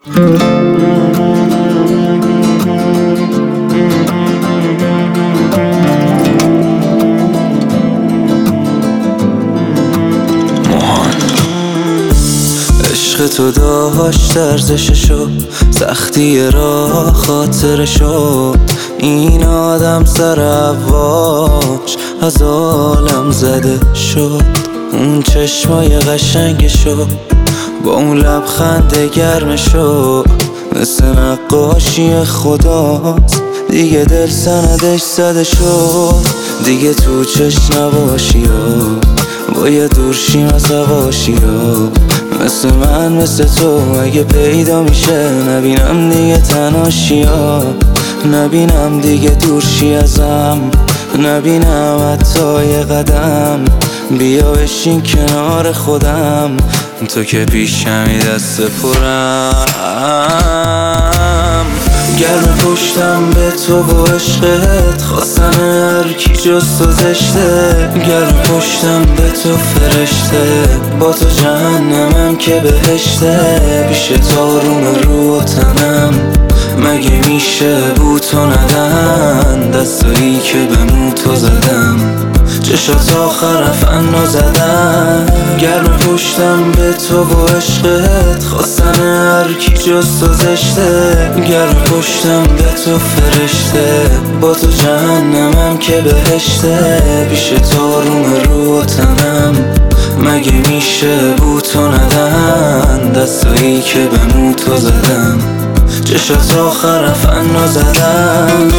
عشق تو داشت ارزششو، سختی راه خاطرشو، این آدم سر افواج از عالم زده شد. اون چشمای قشنگشو با اون لبخند گرمشو، مثل نقاشی خداست دیگه دل سندش زده شد. دیگه تو چشم نباشی باید دور شیم از هواشی مثل من مثل تو اگه پیدا میشه، نبینم دیگه تنهاشی نبینم دیگه دور شی ازم، نبینم حتی یه قدم. بیا بشین کنار خودم، تو که پیشمی دست پرم. گرم پشتم به تو و عشقت، خواستن هر کی جز تو زشته. گرم پشتم به تو فرشته، با تو جهنمم که بهشته. پیش تارون رو و تنم، مگه میشه بو تو ندن؟ دستایی که به مو تو زدم، چشات آخر فنا زدن. گرم پشتم به تو و عشقت، خواستن هر کی جز تو زشته. گرم پشتم به تو فرشته، با تو جهنمم که بهشته. پیش تارون رو و تنم، مگه میشه بو تو ندن؟ دستایی که به مو تو زدم، چشات آخر فنا زدن.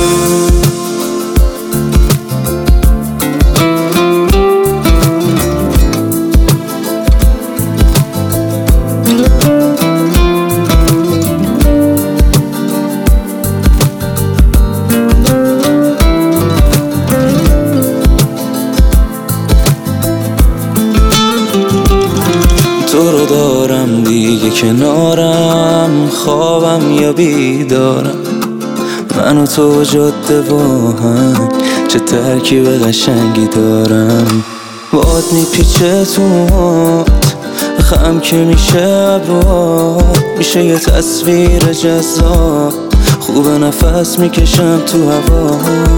تو رو دارم دیگه کنارم، خوابم یا بیدارم، من و تو جاده با هم چه ترکیب قشنگی دارم. باد میپیچه تو موهات، خم که میشه ابروات، میشه یه تصویر جذاب، خوب نفس میکشم تو هوا.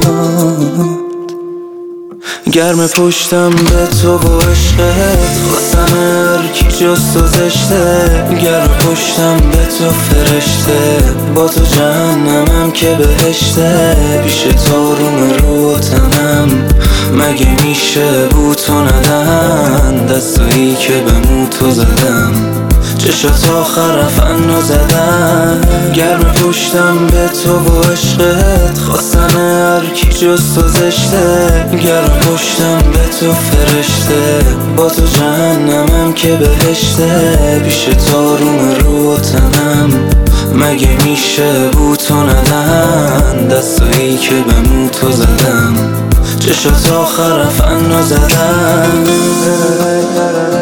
گرم پشتم به تو و عشقت، خواستم هر کی جز تو زشته. گرم پشتم به تو فرشته، با تو جهنمم که بهشته. پیش تارون رو و تنم، مگه میشه بو تو ندن؟ دستایی که به مو تو زدم، چشات آخر فنا زدن. گرم پشتم به تو و عشقت، خواستن هر کی جز تو زشته. گرم پشتم به تو فرشته، با تو جهنمم که بهشته. پیش تارون رو و تنم، مگه میشه بو تو ندن؟ دستایی که به مو تو زدم، چشات آخر فنا زدن.